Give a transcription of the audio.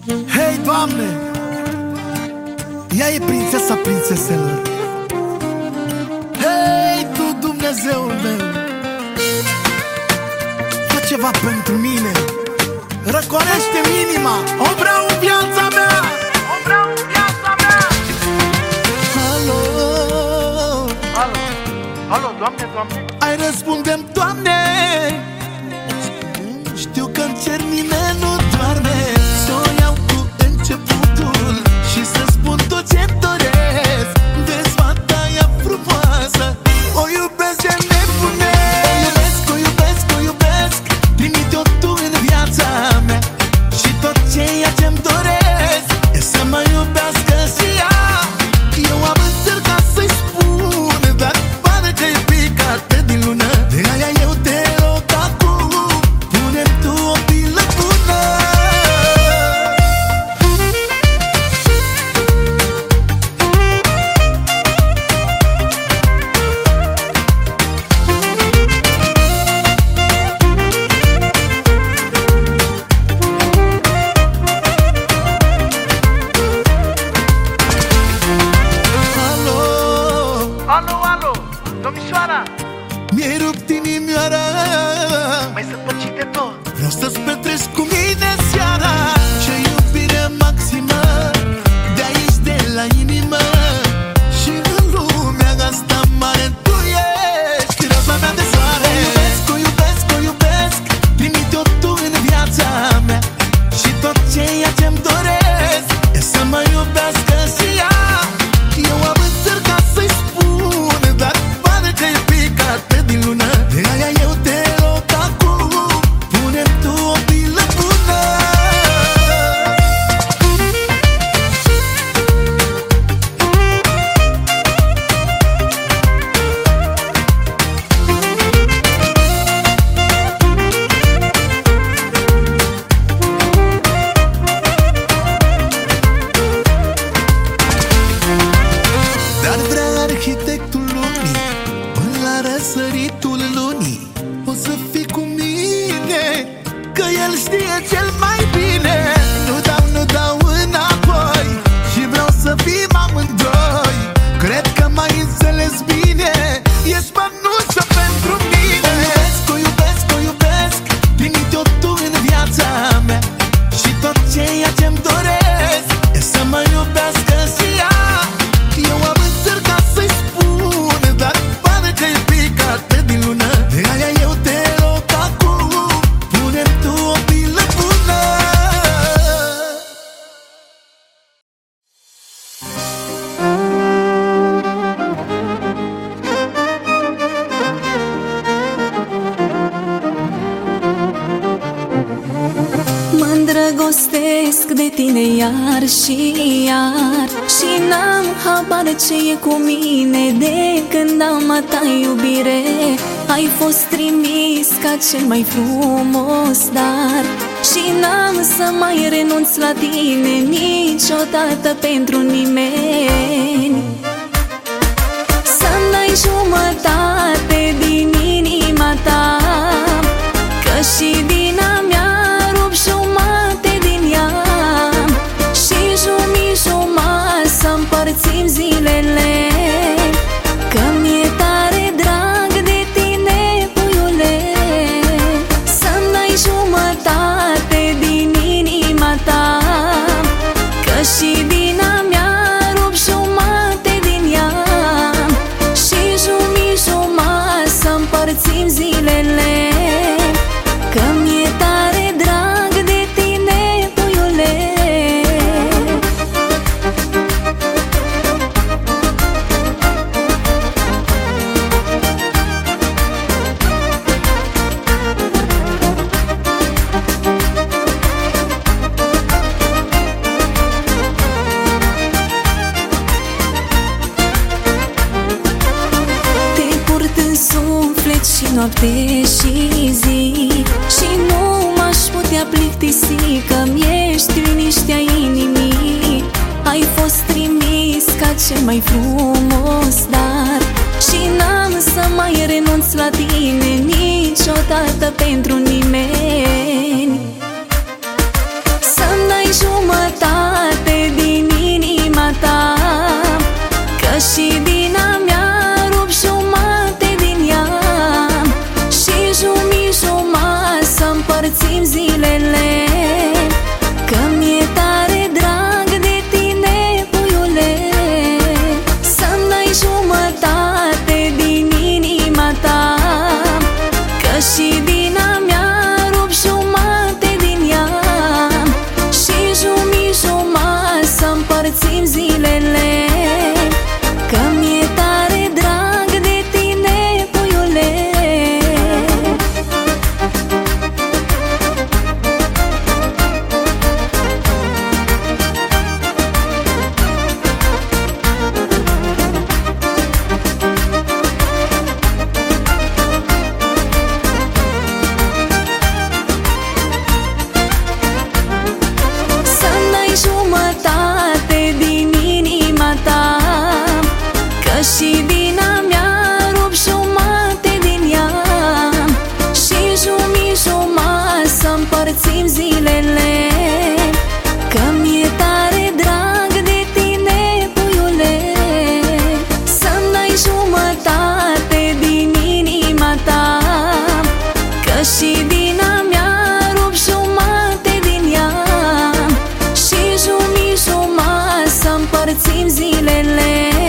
Hei, Doamne, ea e prințesa prințeselor. Hei, Tu, Dumnezeul meu, fă ceva pentru mine. Răcorește-mi inima, o vreau în viața mea, o vreau în viața mea. Alo, alo, alo, Doamne, Doamne. Ai răspundem, Doamne. Știu că-mi cer nimeni nu doarme. Să o iau cu începutul și să spun tot ce-mi doresc. Vezi fata ea frumoasă, o iubesc de nebune. O iubesc, o iubesc, o iubesc. Trimite-o Tu în viața mea și tot ceea ce-mi doresc e să mă iubească și ea. Eu am încercat să-i spun, dar pare că e picată din lună. De aia eu te rog acum, pune-mi Tu o pilă bună. Alo, Alo, alo, domnișoara. mi-ai rupt inimioara. Mai sunt păcite tot. Vreau să-ți petreci cu mine seara. Ce iubire maximă, de aici, de la inimă. Și în lumea asta mare Tu ești raza mea de soare. O iubesc, o iubesc, o iubesc. Trimite-o Tu în viața mea și tot ceea ce-mi doresc e să mă iubească și ea. Eu am încercat să-i spun, dar pare că e picată din lună. De aia eu te rog acum, pune-mi Tu o pilă bună. Dar vrea arhitectul lumii, până la răsăritul lunii, o să fii cu mine, că el știe cel mai bine. Nu dau înapoi și vreau să fim amândoi. Cred că m-ai înțeles bine, ești mănuță pentru mine. O iubesc, o iubesc, o iubesc. Trimite-o Tu în viața mea și tot ceea ce-mi doresc e să mă iubească și ea. Eu am încercat să-i spun, dar pare că e picată din lună. De aia eu te rog acum, pune-mi Tu o pilă bună. Mă îndrăgostesc de tine iar și iar și n-am habar ce e cu mine. De când am a ta iubire, ai fost trimis ca cel mai frumos dar și n-am să mai renunț la tine niciodată pentru nimeni. Să-mi dai jumătate din inima Ta, că și din a mea rup jumate din ea și jumătate să împărțim zilele. Că mi-e tare drag de tine, puiule. Să-mi dai jumătate din inima Ta, că și din a mea rup jumate din ea și jumătate să împărțim zilele. Că mi-e tare drag de tine, puiule. Te port în suflet și noapte și zi și nu m-aș putea plictisi, că-mi ești liniștea inimii. Ai fost trimis ca cel mai frumos dar și n-am să mai renunț la tine niciodată pentru nimeni. Să-mi dai jumătate împărțim zilele, că mi-e tare drag de tine, puiule. Să-mi dai jumătate din inima ta, că și din a mea rup jumate din ea. Și jumătate să împărțim zilele,